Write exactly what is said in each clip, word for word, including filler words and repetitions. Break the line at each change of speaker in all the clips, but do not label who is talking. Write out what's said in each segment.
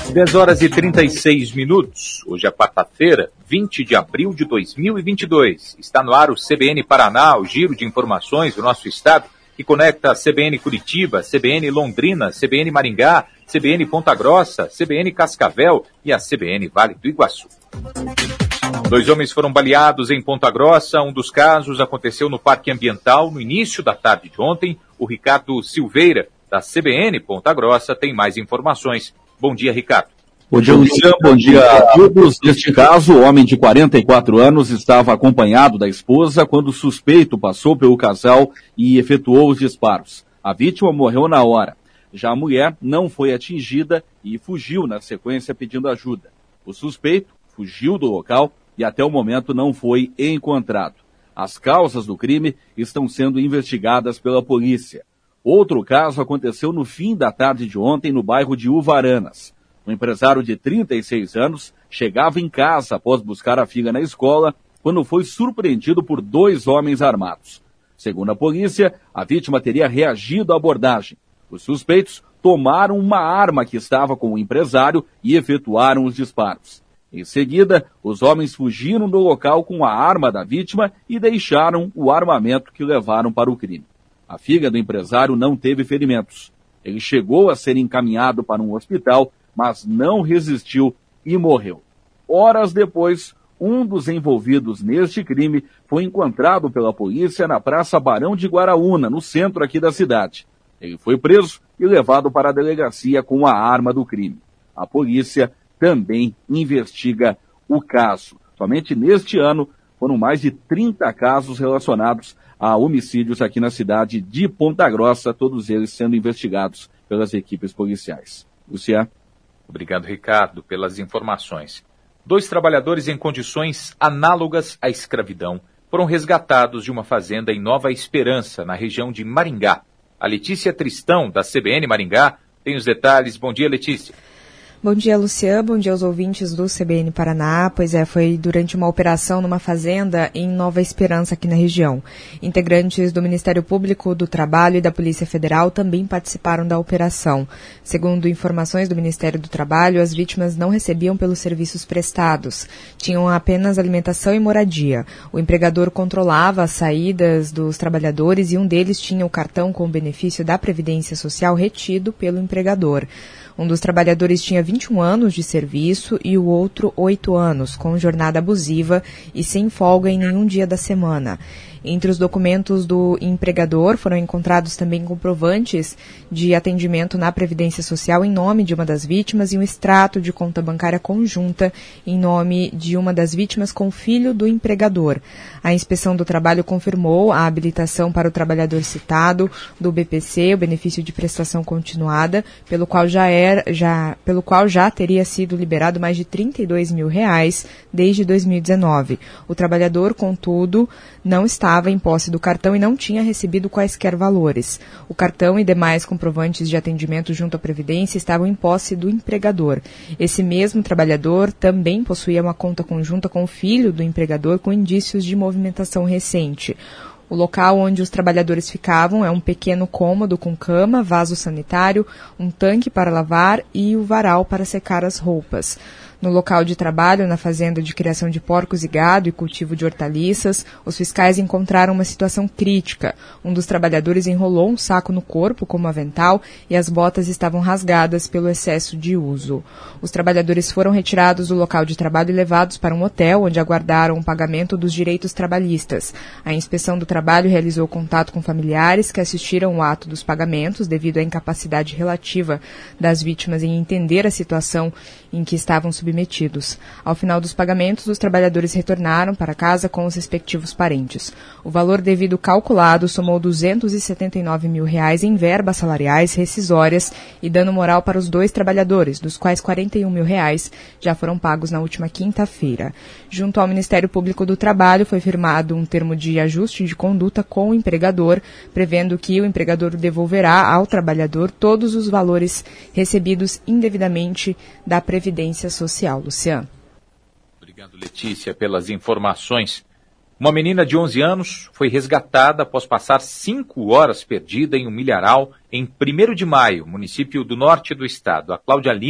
dez horas e trinta e seis minutos. Hoje é quarta-feira, vinte de abril de dois mil e vinte e dois. Está no ar o C B N Paraná, o giro de informações do nosso estado, que conecta a C B N Curitiba, C B N Londrina, C B N Maringá, C B N Ponta Grossa, C B N Cascavel e a C B N Vale do Iguaçu. Dois homens foram baleados em Ponta Grossa. Um dos casos aconteceu no Parque Ambiental no início da tarde de ontem. O Ricardo Silveira, da C B N Ponta Grossa, tem mais informações. Bom dia, Ricardo.
Bom dia, Luciano. Bom dia a todos. Neste caso, o homem de quarenta e quatro anos estava acompanhado da esposa quando o suspeito passou pelo casal e efetuou os disparos. A vítima morreu na hora. Já a mulher não foi atingida e fugiu na sequência pedindo ajuda. O suspeito fugiu do local e até o momento não foi encontrado. As causas do crime estão sendo investigadas pela polícia. Outro caso aconteceu no fim da tarde de ontem no bairro de Uvaranas. Um empresário de trinta e seis anos chegava em casa após buscar a filha na escola quando foi surpreendido por dois homens armados. Segundo a polícia, a vítima teria reagido à abordagem. Os suspeitos tomaram uma arma que estava com o empresário e efetuaram os disparos. Em seguida, os homens fugiram do local com a arma da vítima e deixaram o armamento que levaram para o crime. A filha do empresário não teve ferimentos. Ele chegou a ser encaminhado para um hospital, mas não resistiu e morreu. Horas depois, um dos envolvidos neste crime foi encontrado pela polícia na Praça Barão de Guaraúna, no centro aqui da cidade. Ele foi preso e levado para a delegacia com a arma do crime. A polícia também investiga o caso. Somente neste ano foram mais de trinta casos relacionados a homicídios aqui na cidade de Ponta Grossa, todos eles sendo investigados pelas equipes policiais. Luciano.
Obrigado, Ricardo, pelas informações. Dois trabalhadores em condições análogas à escravidão foram resgatados de uma fazenda em Nova Esperança, na região de Maringá. A Letícia Tristão, da C B N Maringá, tem os detalhes. Bom dia, Letícia.
Bom dia, Luciano. Bom dia aos ouvintes do C B N Paraná. Pois é, foi durante uma operação numa fazenda em Nova Esperança, aqui na região. Integrantes do Ministério Público do Trabalho e da Polícia Federal também participaram da operação. Segundo informações do Ministério do Trabalho, as vítimas não recebiam pelos serviços prestados. Tinham apenas alimentação e moradia. O empregador controlava as saídas dos trabalhadores e um deles tinha o cartão com o benefício da Previdência Social retido pelo empregador. Um dos trabalhadores tinha vinte e um anos de serviço e o outro oito anos, com jornada abusiva e sem folga em nenhum dia da semana. Entre os documentos do empregador foram encontrados também comprovantes de atendimento na Previdência Social em nome de uma das vítimas e um extrato de conta bancária conjunta em nome de uma das vítimas com o filho do empregador. A Inspeção do Trabalho confirmou a habilitação para o trabalhador citado do B P C, o benefício de prestação continuada, pelo qual já, era, já, pelo qual já teria sido liberado mais de trinta e dois mil reais desde dois mil e dezenove. O trabalhador, contudo, não estava em posse do cartão e não tinha recebido quaisquer valores. O cartão e demais comprovantes de atendimento junto à Previdência estavam em posse do empregador. Esse mesmo trabalhador também possuía uma conta conjunta com o filho do empregador com indícios de movimentação recente. O local onde os trabalhadores ficavam é um pequeno cômodo com cama, vaso sanitário, um tanque para lavar e o varal para secar as roupas. No local de trabalho, na fazenda de criação de porcos e gado e cultivo de hortaliças, os fiscais encontraram uma situação crítica. Um dos trabalhadores enrolou um saco no corpo como avental e as botas estavam rasgadas pelo excesso de uso. Os trabalhadores foram retirados do local de trabalho e levados para um hotel, onde aguardaram o pagamento dos direitos trabalhistas. A Inspeção do Trabalho realizou contato com familiares que assistiram o ato dos pagamentos devido à incapacidade relativa das vítimas em entender a situação em que estavam submetidos. Ao final dos pagamentos, os trabalhadores retornaram para casa com os respectivos parentes. O valor devido calculado somou duzentos e setenta e nove mil reais em verbas salariais rescisórias e dano moral para os dois trabalhadores, dos quais quarenta e um mil reais já foram pagos na última quinta-feira. Junto ao Ministério Público do Trabalho, foi firmado um termo de ajuste de conduta com o empregador, prevendo que o empregador devolverá ao trabalhador todos os valores recebidos indevidamente da Previdência Social. Luciano.
Obrigado, Letícia, pelas informações. Uma menina de onze anos foi resgatada após passar cinco horas perdida em um milharal em primeiro de maio, município do norte do estado. A Cláudia Lima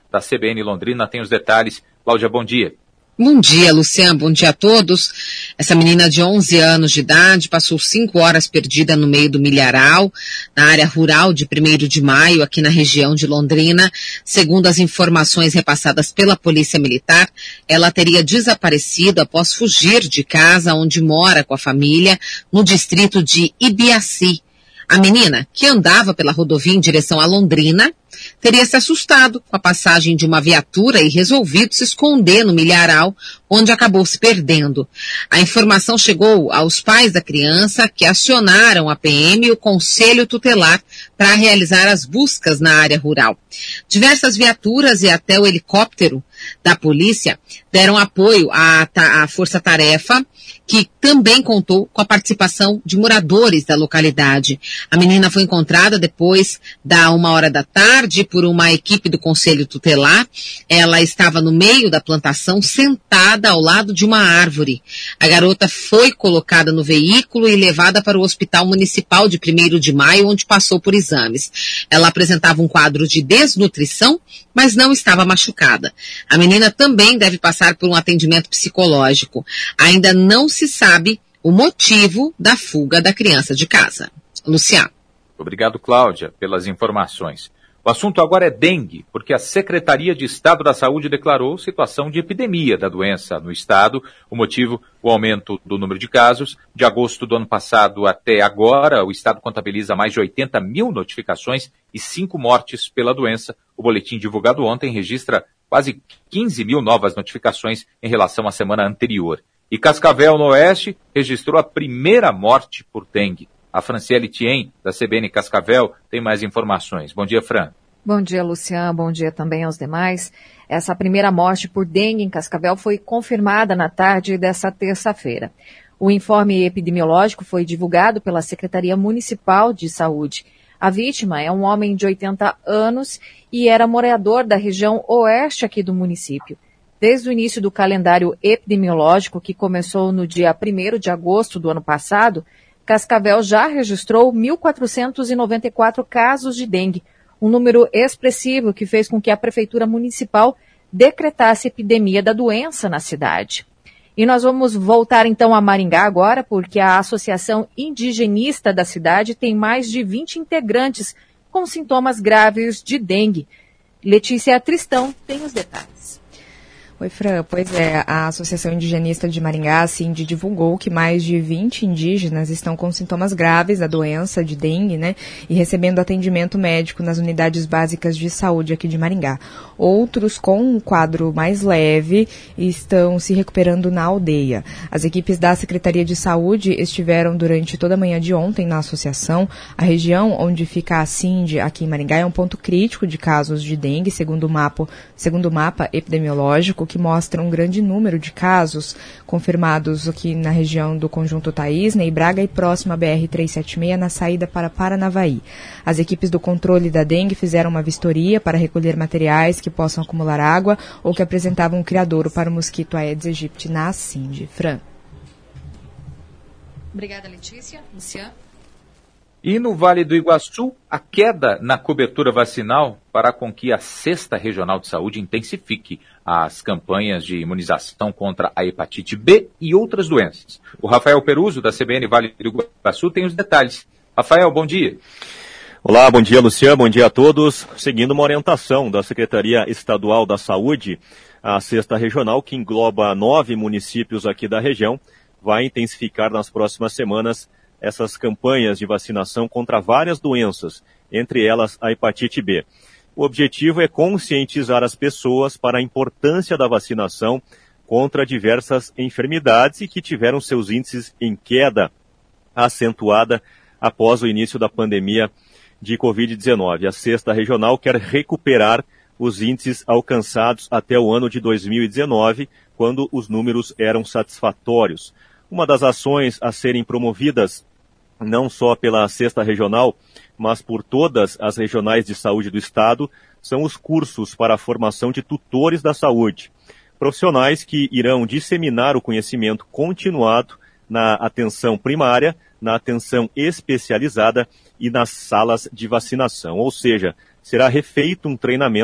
da C B N Londrina, tem os detalhes. Cláudia, bom dia.
Bom dia, Luciano. Bom dia a todos. Essa menina de onze anos de idade passou cinco horas perdida no meio do milharal, na área rural de primeiro de maio, aqui na região de Londrina. Segundo as informações repassadas pela Polícia Militar, ela teria desaparecido após fugir de casa onde mora com a família, no distrito de Ibiaci. A menina, que andava pela rodovia em direção a Londrina, teria se assustado com a passagem de uma viatura e resolvido se esconder no milharal, onde acabou se perdendo. A informação chegou aos pais da criança, que acionaram a P M e o Conselho Tutelar para realizar as buscas na área rural. Diversas viaturas e até o helicóptero da polícia deram apoio à, à força-tarefa, que também contou com a participação de moradores da localidade. A menina foi encontrada depois da uma hora da tarde por uma equipe do Conselho Tutelar. Ela estava no meio da plantação, sentada ao lado de uma árvore. A garota foi colocada no veículo e levada para o Hospital Municipal de primeiro de maio, onde passou por exames. Ela apresentava um quadro de desnutrição, mas não estava machucada. A menina também deve passar por um atendimento psicológico. Ainda não se sabe o motivo da fuga da criança de casa. Luciano.
Obrigado, Cláudia, pelas informações. O assunto agora é dengue, porque a Secretaria de Estado da Saúde declarou situação de epidemia da doença no estado. O motivo, o aumento do número de casos. De agosto do ano passado até agora, o estado contabiliza mais de oitenta mil notificações e cinco mortes pela doença. O boletim divulgado ontem registra quase quinze mil novas notificações em relação à semana anterior. E Cascavel, no Oeste, registrou a primeira morte por dengue. A Franciele Thien, da C B N Cascavel, tem mais informações. Bom dia, Fran.
Bom dia, Luciano. Bom dia também aos demais. Essa primeira morte por dengue em Cascavel foi confirmada na tarde dessa terça-feira. O informe epidemiológico foi divulgado pela Secretaria Municipal de Saúde. A vítima é um homem de oitenta anos e era morador da região oeste aqui do município. Desde o início do calendário epidemiológico, que começou no dia primeiro de agosto do ano passado, Cascavel já registrou mil quatrocentos e noventa e quatro casos de dengue, um número expressivo que fez com que a Prefeitura Municipal decretasse epidemia da doença na cidade. E nós vamos voltar então a Maringá agora, porque a Associação Indigenista da cidade tem mais de vinte integrantes com sintomas graves de dengue. Letícia Tristão tem os detalhes.
Oi, Fran. Pois é, a Associação Indigenista de Maringá, a Cindy, divulgou que mais de vinte indígenas estão com sintomas graves da doença de dengue, né, e recebendo atendimento médico nas unidades básicas de saúde aqui de Maringá. Outros, com um quadro mais leve, estão se recuperando na aldeia. As equipes da Secretaria de Saúde estiveram durante toda a manhã de ontem na associação. A região onde fica a Cindy, aqui em Maringá, é um ponto crítico de casos de dengue, segundo o mapa, segundo o mapa epidemiológico, que mostra um grande número de casos confirmados aqui na região do Conjunto Taísne e Braga e próximo à B R trezentos e setenta e seis na saída para Paranavaí. As equipes do controle da dengue fizeram uma vistoria para recolher materiais que possam acumular água ou que apresentavam um criadouro para o mosquito Aedes aegypti na Cindy. Fran.
Obrigada, Letícia. Luciano.
E no Vale do Iguaçu, a queda na cobertura vacinal fará com que a Sexta Regional de Saúde intensifique as campanhas de imunização contra a hepatite B e outras doenças. O Rafael Peruso, da C B N Vale do Iguaçu, tem os detalhes. Rafael, bom dia.
Olá, bom dia, Luciano, bom dia a todos. Seguindo uma orientação da Secretaria Estadual da Saúde, a Sexta Regional, que engloba nove municípios aqui da região, vai intensificar nas próximas semanas essas campanhas de vacinação contra várias doenças, entre elas a hepatite B. O objetivo é conscientizar as pessoas para a importância da vacinação contra diversas enfermidades e que tiveram seus índices em queda acentuada após o início da pandemia de covid dezenove. A Sexta Regional quer recuperar os índices alcançados até o ano de dois mil e dezenove, quando os números eram satisfatórios. Uma das ações a serem promovidas não só pela Sexta Regional, mas por todas as regionais de saúde do Estado, são os cursos para a formação de tutores da saúde. Profissionais que irão disseminar o conhecimento continuado na atenção primária, na atenção especializada e nas salas de vacinação. Ou seja, será refeito um treinamento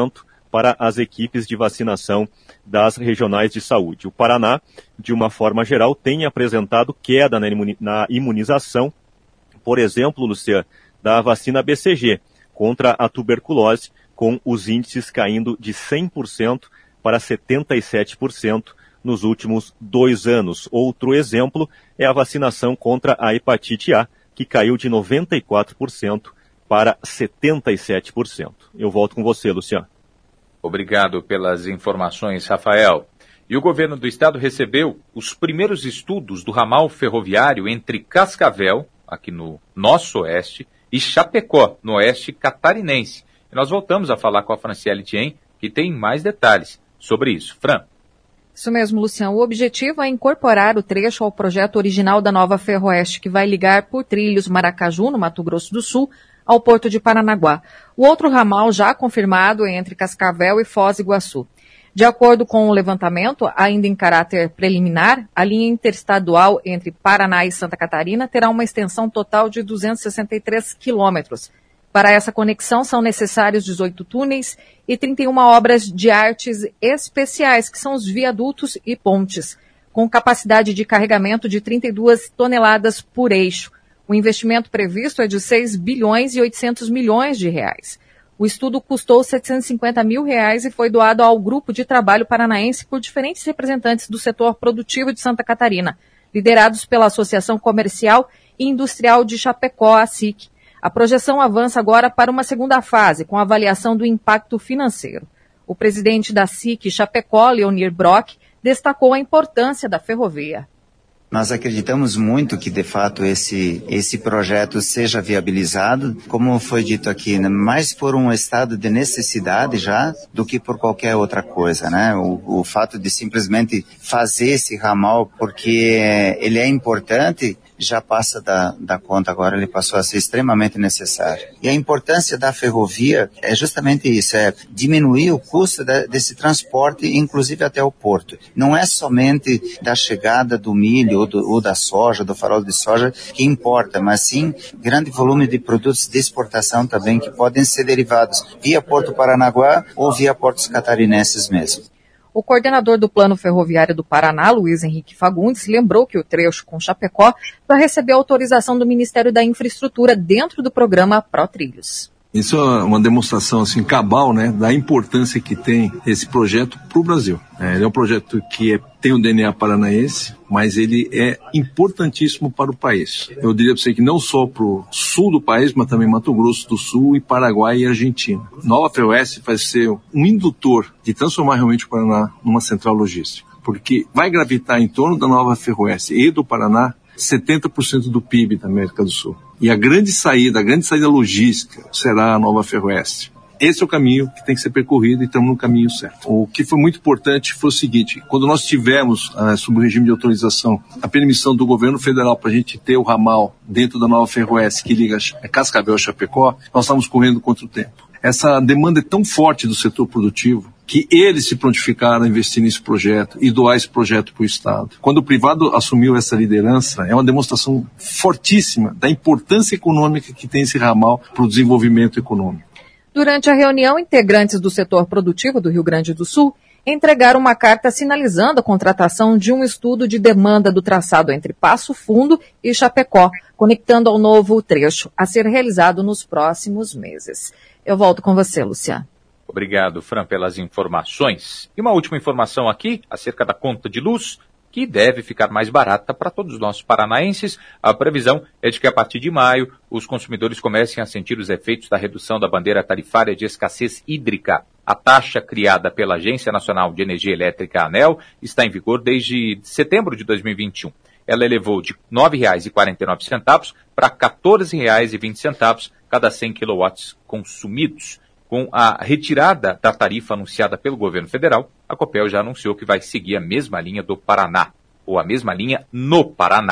para as equipes de vacinação das regionais de saúde. O Paraná, de uma forma geral, tem apresentado queda na imunização, por exemplo, Luciano, da vacina B C G contra a tuberculose, com os índices caindo de cem por cento para setenta e sete por cento nos últimos dois anos. Outro exemplo é a vacinação contra a hepatite A, que caiu de noventa e quatro por cento para setenta e sete por cento. Eu volto com você, Luciano.
Obrigado pelas informações, Rafael. E o governo do estado recebeu os primeiros estudos do ramal ferroviário entre Cascavel, aqui no nosso oeste, e Chapecó, no oeste catarinense. E nós voltamos a falar com a Franciele Tien, que tem mais detalhes sobre isso. Fran.
Isso mesmo, Luciano. O objetivo é incorporar o trecho ao projeto original da Nova Ferroeste, que vai ligar por trilhos Maracaju, no Mato Grosso do Sul, ao Porto de Paranaguá. O outro ramal já confirmado é entre Cascavel e Foz do Iguaçu. De acordo com o levantamento, ainda em caráter preliminar, a linha interestadual entre Paraná e Santa Catarina terá uma extensão total de duzentos e sessenta e três quilômetros. Para essa conexão são necessários dezoito túneis e trinta e uma obras de artes especiais, que são os viadutos e pontes, com capacidade de carregamento de trinta e duas toneladas por eixo. O investimento previsto é de seis bilhões e oitocentos milhões de reais. O estudo custou setecentos e cinquenta mil reais e foi doado ao Grupo de Trabalho Paranaense por diferentes representantes do setor produtivo de Santa Catarina, liderados pela Associação Comercial e Industrial de Chapecó, a S I C. A projeção avança agora para uma segunda fase, com a avaliação do impacto financeiro. O presidente da S I C Chapecó, Leonir Brock, destacou a importância da ferrovia.
Nós acreditamos muito que, de fato, esse, esse projeto seja viabilizado, como foi dito aqui, né? Mais por um estado de necessidade já do que por qualquer outra coisa, né? O, o fato de simplesmente fazer esse ramal porque ele é importante já passa da, da conta agora, ele passou a ser extremamente necessário. E a importância da ferrovia é justamente isso, é diminuir o custo da, desse transporte, inclusive até o porto. Não é somente da chegada do milho ou, do, ou da soja, do farol de soja que importa, mas sim grande volume de produtos de exportação também que podem ser derivados via Porto Paranaguá ou via portos catarinenses mesmo.
O coordenador do Plano Ferroviário do Paraná, Luiz Henrique Fagundes, lembrou que o trecho com Chapecó vai receber autorização do Ministério da Infraestrutura dentro do programa ProTrilhos.
Isso é uma demonstração assim, cabal, né, da importância que tem esse projeto para o Brasil. É, ele é um projeto que é, tem o D N A paranaense, mas ele é importantíssimo para o país. Eu diria para você que não só para o sul do país, mas também Mato Grosso do Sul e Paraguai e Argentina. Nova Ferroeste vai ser um indutor de transformar realmente o Paraná numa central logística, porque vai gravitar em torno da Nova Ferroeste e do Paraná setenta por cento do P I B da América do Sul. E a grande saída, a grande saída logística será a Nova Ferroeste. Esse é o caminho que tem que ser percorrido e estamos no caminho certo. O que foi muito importante foi o seguinte, quando nós tivemos, ah, sob o regime de autorização, a permissão do governo federal para a gente ter o ramal dentro da Nova Ferroeste que liga Cascavel a Chapecó, nós estávamos correndo contra o tempo. Essa demanda é tão forte do setor produtivo que eles se prontificaram a investir nesse projeto e doar esse projeto para o Estado. Quando o privado assumiu essa liderança, é uma demonstração fortíssima da importância econômica que tem esse ramal para o desenvolvimento econômico.
Durante a reunião, integrantes do setor produtivo do Rio Grande do Sul entregaram uma carta sinalizando a contratação de um estudo de demanda do traçado entre Passo Fundo e Chapecó, conectando ao novo trecho, a ser realizado nos próximos meses. Eu volto com você, Luciano.
Obrigado, Fran, pelas informações. E uma última informação aqui, acerca da conta de luz, que deve ficar mais barata para todos os nossos paranaenses. A previsão é de que a partir de maio os consumidores comecem a sentir os efeitos da redução da bandeira tarifária de escassez hídrica. A taxa criada pela Agência Nacional de Energia Elétrica, ANEEL, está em vigor desde setembro de dois mil e vinte e um. Ela elevou de nove reais e quarenta e nove centavos para quatorze reais e vinte centavos cada cem quilowatts consumidos. Com a retirada da tarifa anunciada pelo governo federal, a Copel já anunciou que vai seguir a mesma linha do Paraná, ou a mesma linha no Paraná.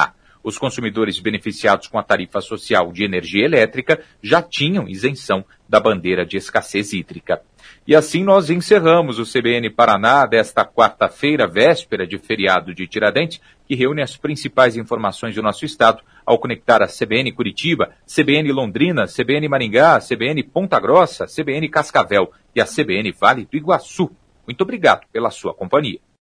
Os consumidores beneficiados com a tarifa social de energia elétrica já tinham isenção da bandeira de escassez hídrica. E assim nós encerramos o C B N Paraná desta quarta-feira, véspera de feriado de Tiradentes, que reúne as principais informações do nosso estado ao conectar a C B N Curitiba, C B N Londrina, C B N Maringá, C B N Ponta Grossa, C B N Cascavel e a C B N Vale do Iguaçu. Muito obrigado pela sua companhia.